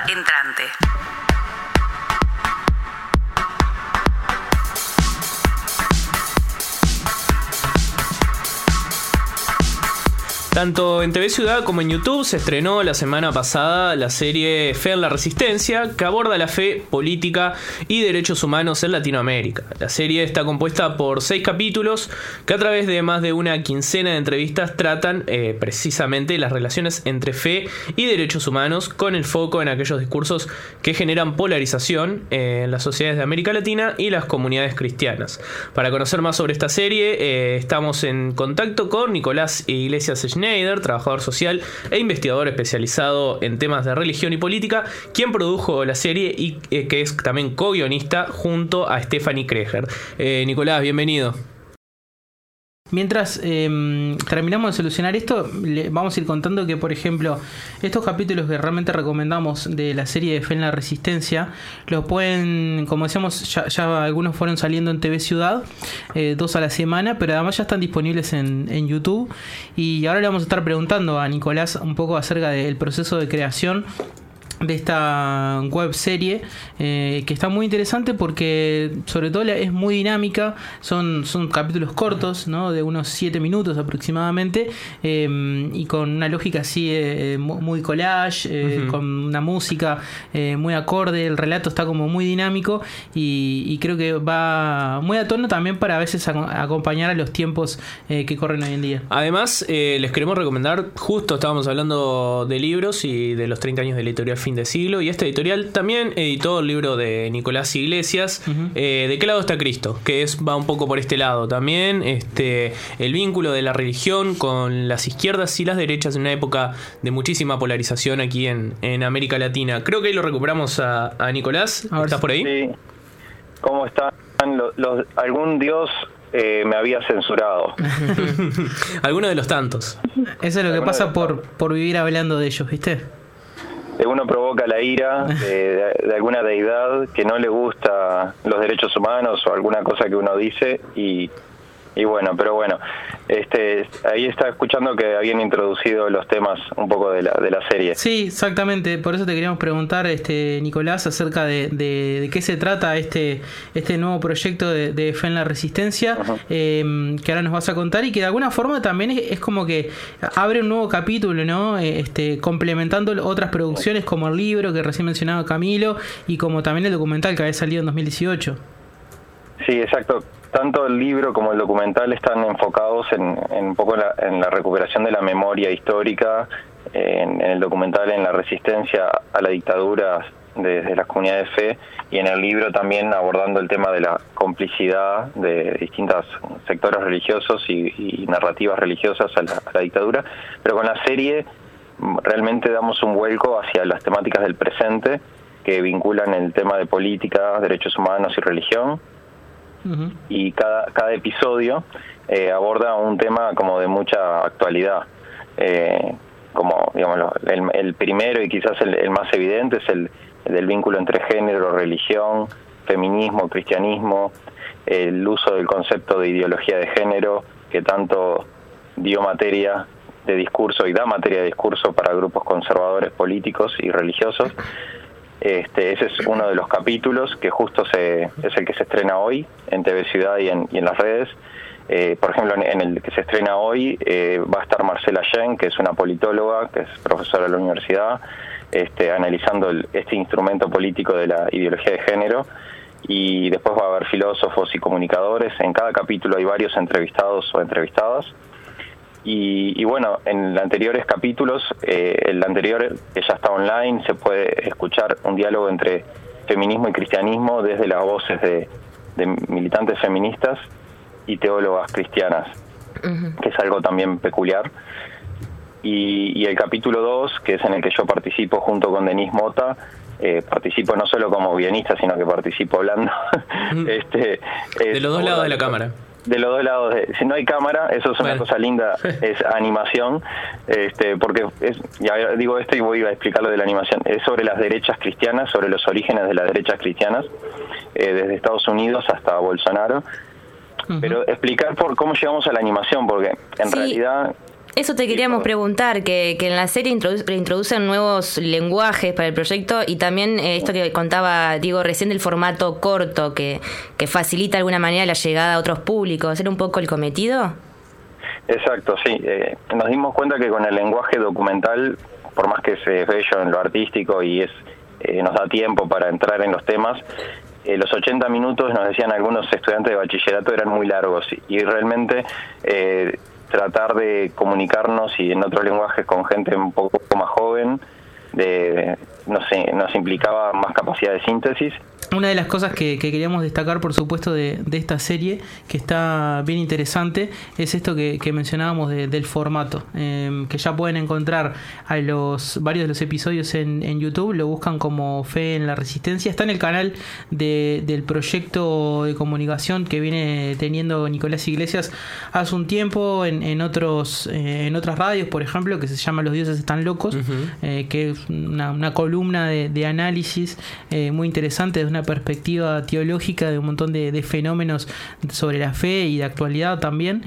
entrante. Tanto en TV Ciudad como en YouTube se estrenó la semana pasada la serie Fe en la Resistencia, que aborda la fe, política y derechos humanos en Latinoamérica. La serie está compuesta por 6 capítulos que a través de más de una quincena de entrevistas tratan precisamente las relaciones entre fe y derechos humanos, con el foco en aquellos discursos que generan polarización en las sociedades de América Latina y las comunidades cristianas. Para conocer más sobre esta serie, estamos en contacto con Nicolás Iglesias Schneider, trabajador social e investigador especializado en temas de religión y política, quien produjo la serie y que es también co-guionista junto a Stephanie Kreger. Nicolás, bienvenido. Mientras terminamos de solucionar esto, vamos a ir contando que, por ejemplo, estos capítulos que realmente recomendamos de la serie de Fe en la Resistencia, los pueden, como decíamos, ya algunos fueron saliendo en TV Ciudad, 2 a la semana, pero además ya están disponibles en YouTube. Y ahora le vamos a estar preguntando a Nicolás un poco acerca del proceso de creación de esta web serie, que está muy interesante porque sobre todo es muy dinámica. Son capítulos cortos, ¿no? De unos 7 minutos aproximadamente, y con una lógica así muy collage, con una música muy acorde. El relato está como muy dinámico y creo que va muy a tono también para a veces acompañar a los tiempos que corren hoy en día. Además, les queremos recomendar, justo estábamos hablando de libros y de los 30 años de la editorial Fin de Siglo, y este editorial también editó el libro de Nicolás Iglesias, ¿De qué lado está Cristo? Que va un poco por este lado también, el vínculo de la religión con las izquierdas y las derechas en una época de muchísima polarización aquí en América Latina. Creo que ahí lo recuperamos a Nicolás. ¿Estás por ahí? Sí. ¿Cómo están? Algún dios me había censurado. Alguno de los tantos. Eso es lo que pasa por vivir hablando de ellos, ¿viste? Uno provoca la ira de alguna deidad que no le gusta los derechos humanos o alguna cosa que uno dice y bueno, pero bueno, ahí estaba escuchando que habían introducido los temas un poco de la serie. Sí, exactamente, por eso te queríamos preguntar, Nicolás, acerca de qué se trata este nuevo proyecto de Fe en la Resistencia, que ahora nos vas a contar, y que de alguna forma también es como que abre un nuevo capítulo, ¿no? Complementando otras producciones como el libro que recién mencionaba Camilo, y como también el documental que había salido en 2018. Sí, exacto. Tanto el libro como el documental están enfocados en un poco en la recuperación de la memoria histórica, en el documental en la resistencia a la dictadura desde las comunidades de fe, y en el libro también abordando el tema de la complicidad de distintos sectores religiosos y narrativas religiosas a la dictadura. Pero con la serie realmente damos un vuelco hacia las temáticas del presente que vinculan el tema de política, derechos humanos y religión. Y cada episodio aborda un tema como de mucha actualidad, como digamos el primero y quizás el más evidente es el del vínculo entre género, religión, feminismo, cristianismo, el uso del concepto de ideología de género que tanto dio materia de discurso y da materia de discurso para grupos conservadores políticos y religiosos. Ese es uno de los capítulos que justo es el que se estrena hoy en TV Ciudad y en las redes. Por ejemplo, en el que se estrena hoy va a estar Marcela Yen, que es una politóloga, que es profesora de la universidad, analizando este instrumento político de la ideología de género, y después va a haber filósofos y comunicadores. En cada capítulo hay varios entrevistados o entrevistadas. Y bueno, en los anteriores capítulos, el anterior que ya está online, se puede escuchar un diálogo entre feminismo y cristianismo desde las voces de militantes feministas y teólogas cristianas, que es algo también peculiar. Y el capítulo 2, que es en el que yo participo junto con Denise Mota, participo no solo como guionista, sino que participo hablando. De los dos lados de la cámara. De los dos lados, si no hay cámara, eso es una cosa linda, es animación, porque ya digo esto y voy a explicar lo de la animación, es sobre las derechas cristianas, sobre los orígenes de las derechas cristianas, desde Estados Unidos hasta Bolsonaro, pero explicar por cómo llegamos a la animación, porque en realidad Eso te queríamos preguntar, que en la serie introducen nuevos lenguajes para el proyecto y también esto que contaba Diego recién del formato corto, que facilita de alguna manera la llegada a otros públicos. ¿Era un poco el cometido? Exacto, sí. Nos dimos cuenta que con el lenguaje documental, por más que es bello en lo artístico y nos da tiempo para entrar en los temas, los 80 minutos, nos decían algunos estudiantes de bachillerato, eran muy largos y realmente tratar de comunicarnos y en otros lenguajes con gente un poco más joven nos implicaba más capacidad de síntesis. Una de las cosas que queríamos destacar, por supuesto, de esta serie, que está bien interesante, es esto que mencionábamos del formato, que ya pueden encontrar a varios de los episodios en YouTube, lo buscan como Fe en la Resistencia. Está en el canal del proyecto de comunicación que viene teniendo Nicolás Iglesias hace un tiempo en otras radios, por ejemplo, que se llama Los Dioses Están Locos, que es una columna de análisis muy interesante desde una perspectiva teológica de un montón de fenómenos sobre la fe y de actualidad también.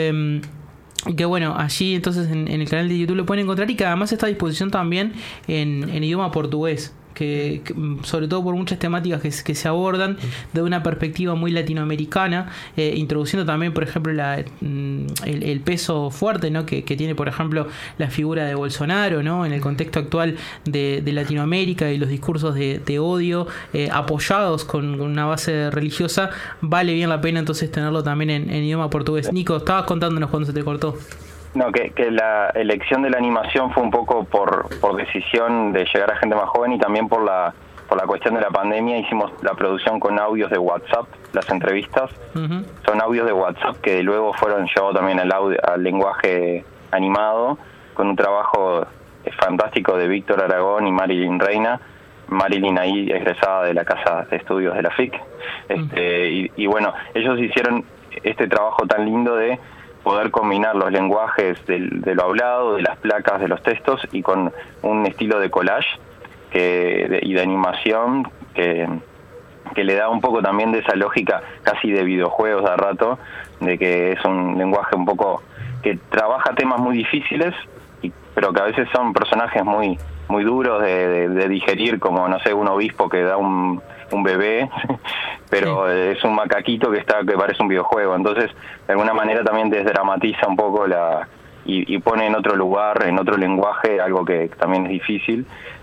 Que bueno, allí entonces en el canal de YouTube lo pueden encontrar y que además está a disposición también en idioma portugués. Que sobre todo por muchas temáticas que se abordan de una perspectiva muy latinoamericana, introduciendo también, por ejemplo, el peso fuerte, ¿no? que tiene, por ejemplo, la figura de Bolsonaro, ¿no? En el contexto actual de Latinoamérica y los discursos de odio apoyados con una base religiosa. Vale bien la pena entonces tenerlo también en idioma portugués. Nico, estabas contándonos cuando se te cortó. No, que la elección de la animación fue un poco por decisión de llegar a gente más joven y también por la cuestión de la pandemia. Hicimos la producción con audios de WhatsApp, las entrevistas. Uh-huh. Son audios de WhatsApp que luego fueron llevados también al lenguaje animado, con un trabajo fantástico de Víctor Aragón y Marilyn Reina. Marilyn ahí egresada de la Casa de Estudios de la FIC. Y bueno, ellos hicieron este trabajo tan lindo de poder combinar los lenguajes de lo hablado, de las placas, de los textos, y con un estilo de collage y de animación que le da un poco también de esa lógica casi de videojuegos de rato, de que es un lenguaje un poco que trabaja temas muy difíciles, pero que a veces son personajes muy muy duros de digerir, como, no sé, un obispo que da un bebé, pero sí, es un macaquito que parece un videojuego. Entonces, de alguna manera también desdramatiza un poco y pone en otro lugar, en otro lenguaje, algo que también es difícil.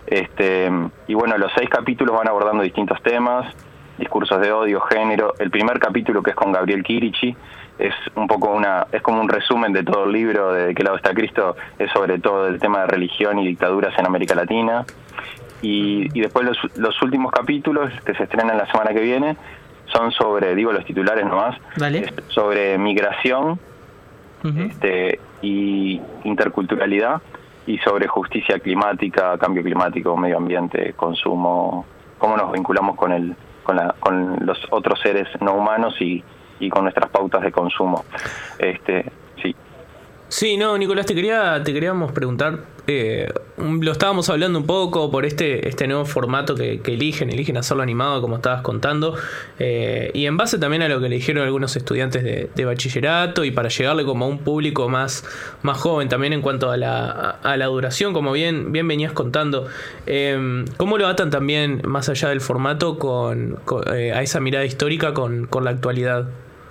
Y bueno, los 6 capítulos van abordando distintos temas, discursos de odio, género. El primer capítulo, que es con Gabriel Quirichi, es un poco es como un resumen de todo el libro de qué lado está Cristo, es sobre todo el tema de religión y dictaduras en América Latina. Y después los últimos capítulos, que se estrenan la semana que viene, son sobre, digo los titulares nomás, sobre migración, uh-huh, y interculturalidad, y sobre justicia climática, cambio climático, medio ambiente, consumo, cómo nos vinculamos con los otros seres no humanos y con nuestras pautas de consumo. Sí. Sí, no, Nicolás, te queríamos preguntar, lo estábamos hablando un poco por este nuevo formato que eligen hacerlo animado, como estabas contando, y en base también a lo que le dijeron algunos estudiantes de bachillerato, y para llegarle como a un público más joven también en cuanto a la duración, como bien venías contando. ¿Cómo lo atan también, más allá del formato, a esa mirada histórica con la actualidad?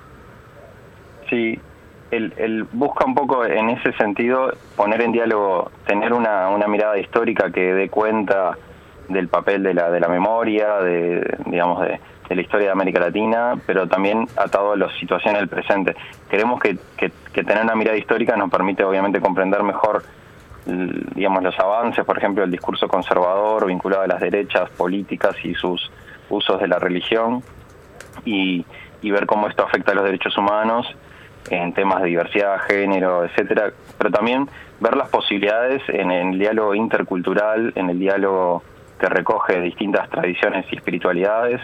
Sí, él busca un poco en ese sentido poner en diálogo, tener una mirada histórica que dé cuenta del papel de la memoria, de la historia de América Latina, pero también atado a la situación del presente. Queremos que tener una mirada histórica nos permite obviamente comprender mejor, los avances, por ejemplo, el discurso conservador vinculado a las derechas políticas y sus usos de la religión, y ver cómo esto afecta a los derechos humanos en temas de diversidad, género, etcétera, pero también ver las posibilidades en el diálogo intercultural, en el diálogo que recoge distintas tradiciones y espiritualidades,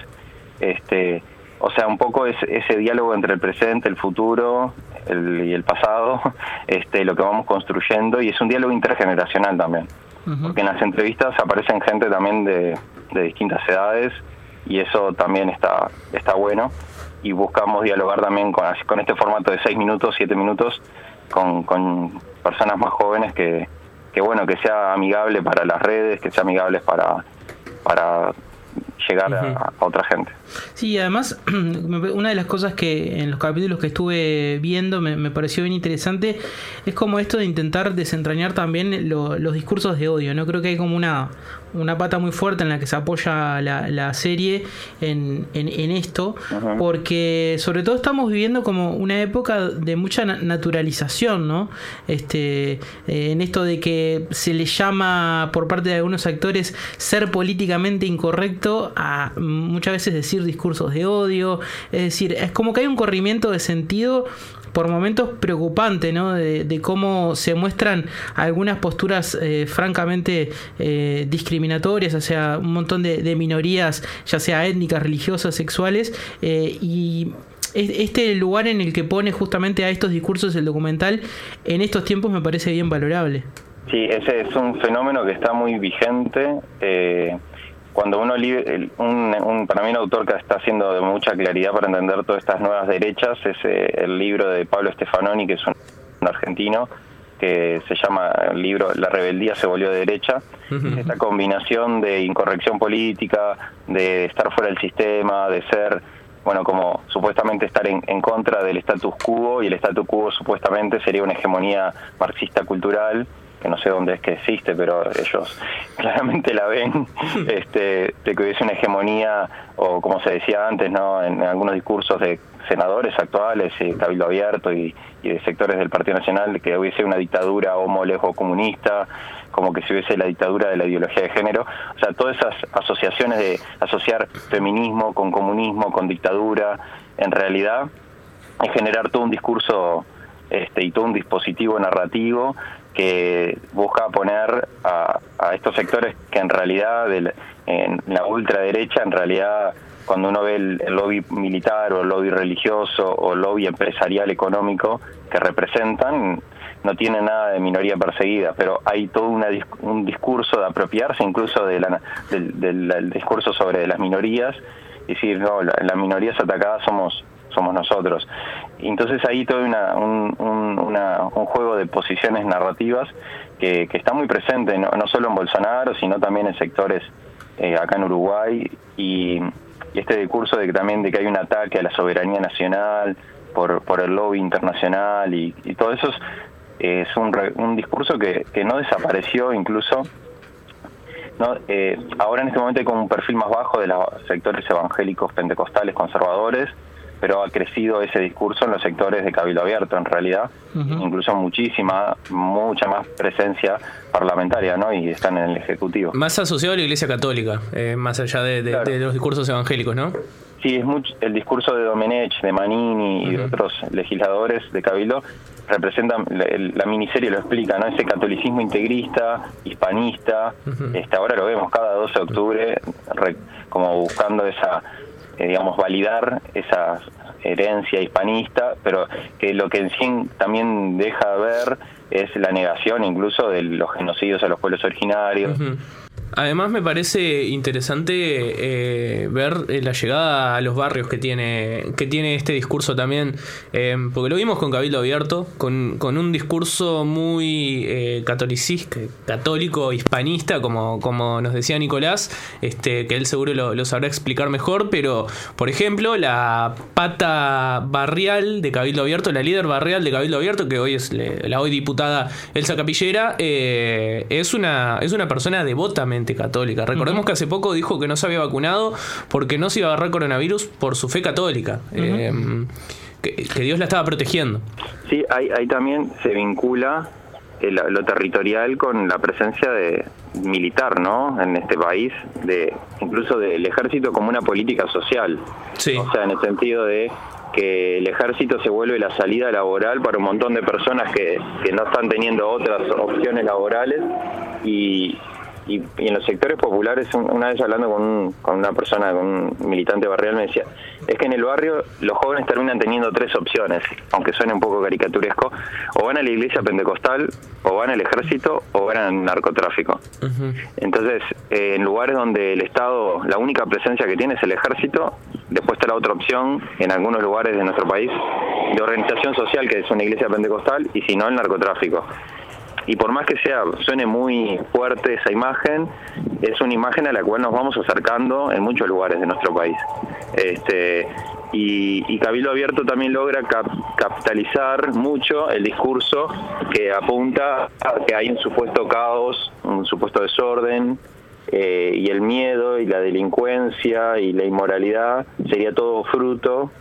o sea, un poco ese diálogo entre el presente, el futuro y el pasado, lo que vamos construyendo, y es un diálogo intergeneracional también, uh-huh, porque en las entrevistas aparecen gente también de distintas edades, y eso también está bueno. Y buscamos dialogar también con este formato de 6 minutos, 7 minutos, con personas más jóvenes que bueno, que sea amigable para las redes, que sea amigable para llegar a otra gente. Sí, además, una de las cosas que en los capítulos que estuve viendo me pareció bien interesante es como esto de intentar desentrañar también los discursos de odio, ¿no? Creo que hay como una pata muy fuerte en la que se apoya la serie en esto, porque sobre todo estamos viviendo como una época de mucha naturalización, ¿no? En esto de que se le llama por parte de algunos actores ser políticamente incorrecto a muchas veces decir discursos de odio, es decir, es como que hay un corrimiento de sentido por momentos preocupante, ¿no? De cómo se muestran algunas posturas francamente discriminatorias hacia un montón de minorías, ya sea étnicas, religiosas, sexuales, y este lugar en el que pone justamente a estos discursos el documental en estos tiempos me parece bien valorable. Sí, ese es un fenómeno que está muy vigente. Cuando uno para mí un autor que está haciendo de mucha claridad para entender todas estas nuevas derechas es el libro de Pablo Stefanoni, que es un argentino, que se llama el libro La rebeldía se volvió de derecha. Esta combinación de incorrección política, de estar fuera del sistema, de ser, bueno, como supuestamente estar en contra del status quo, y el status quo supuestamente sería una hegemonía marxista cultural, que no sé dónde es que existe, pero ellos claramente la ven, de que hubiese una hegemonía, o como se decía antes, ¿no? En algunos discursos de senadores actuales, Cabildo Abierto y de sectores del Partido Nacional, que hubiese una dictadura comunista, como que si hubiese la dictadura de la ideología de género. O sea, todas esas asociaciones de asociar feminismo con comunismo, con dictadura, en realidad es generar todo un discurso y todo un dispositivo narrativo que busca poner a estos sectores que en realidad en la ultraderecha, en realidad cuando uno ve el lobby militar o el lobby religioso o el lobby empresarial económico que representan, no tiene nada de minoría perseguida, pero hay todo un discurso de apropiarse incluso del discurso sobre las minorías, y decir, no, las minorías atacadas somos nosotros. Entonces ahí todo un juego de posiciones narrativas que está muy presente, no solo en Bolsonaro, sino también en sectores acá en Uruguay, y este discurso de que hay un ataque a la soberanía nacional por el lobby internacional y todo eso es un discurso que no desapareció, incluso ¿no? Ahora en este momento hay como un perfil más bajo de los sectores evangélicos pentecostales conservadores, pero ha crecido ese discurso en los sectores de Cabildo Abierto, en realidad, incluso mucha más presencia parlamentaria, ¿no? Y están en el Ejecutivo. Más asociado a la Iglesia Católica, más allá de los discursos evangélicos, ¿no? Sí, es mucho el discurso de Domenech, de Manini y de otros legisladores de Cabildo, representan, la miniserie lo explica, ¿no? Ese catolicismo integrista, hispanista, ahora lo vemos cada 12 de octubre, como buscando esa... validar esa herencia hispanista, pero que lo que en sí también deja ver es la negación incluso de los genocidios a los pueblos originarios. Además me parece interesante ver la llegada a los barrios que tiene este discurso también, porque lo vimos con Cabildo Abierto, con un discurso muy católico, hispanista, como nos decía Nicolás, que él seguro lo sabrá explicar mejor, pero por ejemplo la pata barrial de Cabildo Abierto, la líder barrial de Cabildo Abierto, que hoy es la hoy diputada Elsa Capillera, es una persona devotamente católica. Recordemos que hace poco dijo que no se había vacunado porque no se iba a agarrar coronavirus por su fe católica, que Dios la estaba protegiendo. Sí, ahí también se vincula lo territorial con la presencia militar, ¿no? En este país, incluso del ejército como una política social. Sí. O sea, en el sentido de que el ejército se vuelve la salida laboral para un montón de personas que no están teniendo otras opciones laborales, y y en los sectores populares, una vez hablando con una persona, con un militante barrial, me decía, es que en el barrio los jóvenes terminan teniendo 3 opciones, aunque suene un poco caricaturesco: o van a la iglesia pentecostal, o van al ejército, o van al narcotráfico. Uh-huh. Entonces, en lugares donde el Estado, la única presencia que tiene es el ejército, después está la otra opción, en algunos lugares de nuestro país, de organización social, que es una iglesia pentecostal, y si no, el narcotráfico. Y por más que suene muy fuerte esa imagen, es una imagen a la cual nos vamos acercando en muchos lugares de nuestro país. Y Cabildo Abierto también logra capitalizar mucho el discurso que apunta a que hay un supuesto caos, un supuesto desorden, y el miedo y la delincuencia y la inmoralidad sería todo fruto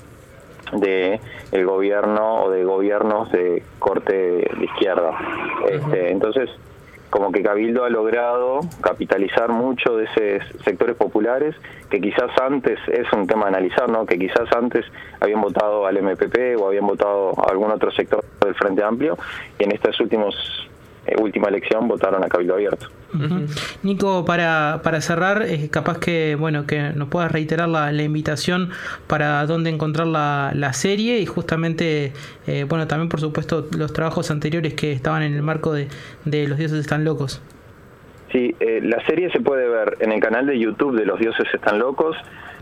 de el gobierno o de gobiernos de corte de izquierda. Entonces, como que Cabildo ha logrado capitalizar mucho de esos sectores populares que quizás antes, es un tema a analizar, ¿no? Que quizás antes habían votado al MPP o habían votado a algún otro sector del Frente Amplio, y en estas última elección votaron a Cabildo Abierto. Uh-huh. Nico, para cerrar, capaz que nos puedas reiterar la invitación para dónde encontrar la serie, y justamente también por supuesto los trabajos anteriores que estaban en el marco de Los Dioses Están Locos. Sí, la serie se puede ver en el canal de YouTube de Los Dioses Están Locos.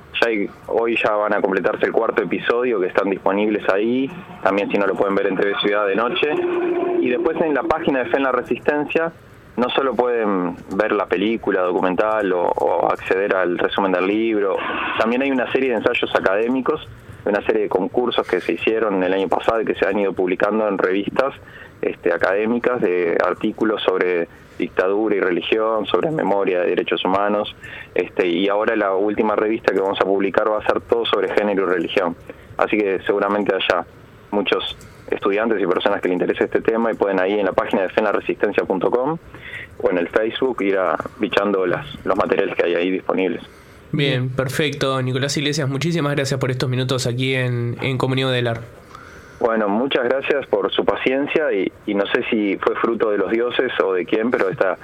Hoy ya van a completarse el 4º episodio, que están disponibles ahí, también si no lo pueden ver en TV Ciudad de noche. Y después en la página de Fe en la Resistencia no solo pueden ver la película documental o acceder al resumen del libro, también hay una serie de ensayos académicos, una serie de concursos que se hicieron el año pasado y que se han ido publicando en revistas académicas, de artículos sobre dictadura y religión, sobre memoria de derechos humanos, y ahora la última revista que vamos a publicar va a ser todo sobre género y religión. Así que seguramente haya muchos estudiantes y personas que les interese este tema, y pueden ahí en la página de fenlaresistencia.com o en el Facebook ir bichando los materiales que hay ahí disponibles. Bien, perfecto. Nicolás Iglesias, muchísimas gracias por estos minutos aquí en Comunidad Udelar. Bueno, muchas gracias por su paciencia, y no sé si fue fruto de los dioses o de quién, pero estas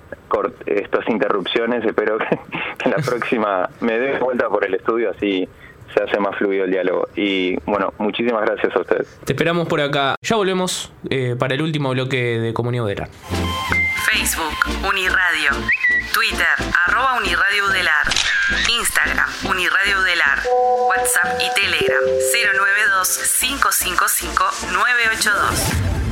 interrupciones, espero que la próxima me dé vuelta por el estudio, así se hace más fluido el diálogo. Y bueno, muchísimas gracias a ustedes. Te esperamos por acá. Ya volvemos para el último bloque de Comunidad Udelar. Facebook, Uniradio. Twitter, @Uniradio Udelar. Instagram, Uniradio Udelar. WhatsApp y Telegram, 092-555-982.